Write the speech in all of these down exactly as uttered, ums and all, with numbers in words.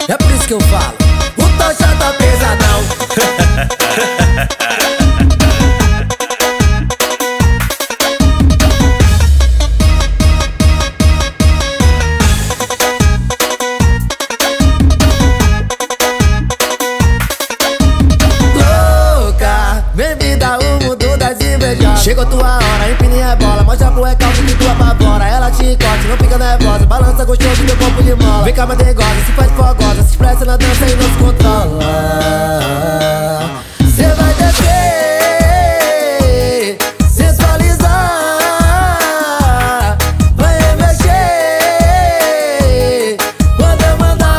É por isso que eu falo, o Tocha tá pesadão. Louca, vem me dar o mundo das invejosas. Chegou tua hora, empine a bola, mostra pro recalque que tu apavora. Ela te encote, não fica nervosa, balança gostoso, meu corpo de mola. Vem cá, madegosa, se faz fogosa, se expressa na dança e não se controla. Cê vai descer, sensualizar, vai mexer quando eu mandar.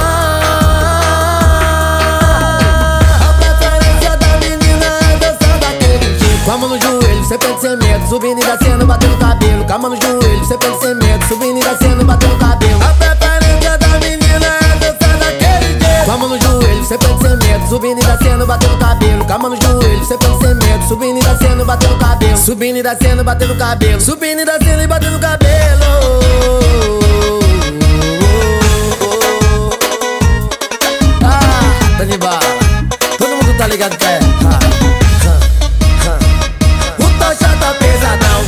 A preferência da menina é dançar daquele jeito. Com a mão no joelho, cê pede sem medo, subindo e descendo, batendo cabelo. Com a mão no joelho, cê pede sem medo, subindo e descendo, batendo cabelo. A preferência da menina é dançar daquele jeito. Com a mão no joelho, cê pede sem medo, subindo e descendo, batendo cabelo. Com a mão no joelho, cê pede sem medo, subindo e descendo, batendo cabelo. Subindo e descendo, batendo cabelo. Subindo e descendo e batendo cabelo. Ah, tá de bala. Todo mundo tá ligado que é. Ah, ah, ah. O Tocha tá pesadão.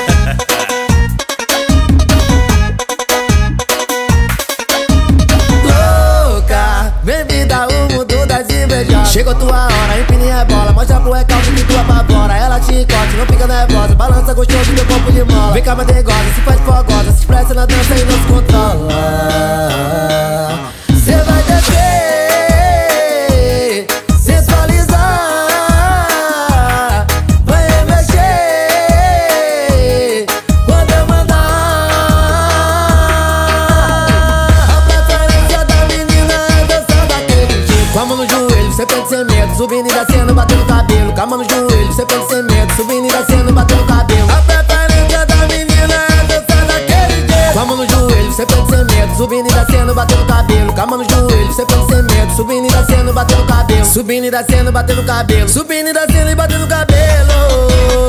Louca, vem me dar o mundo das invejosas. Chegou tua hora, empine a bola, mostra pro recalque que tu apavora. Ela te encote, não fica nervosa, balança gostoso, meu corpo de mola. Vem cá, madegosa, se faz fogosa, se expressa na dança e não se controla. Cê vai descer, sensualizar, vai mexer quando eu mandar. A preferência da menina é dançar daquele jeito. Com a mão no joelho, cê pede sem medo, subindo e descendo, batendo cabelo. Com a mão no joelho, cê pede sem medo, subindo e descendo, batendo cabelo. A preferência da menina é dançar daquele jeito. Com a mão no joelho, cê pede sem medo, subindo e descendo, batendo cabelo. Com a mão no joelho, cê pede sem medo, subindo e descendo, batendo cabelo. Subindo e descendo, batendo cabelo. Subindo e descendo e batendo cabelo.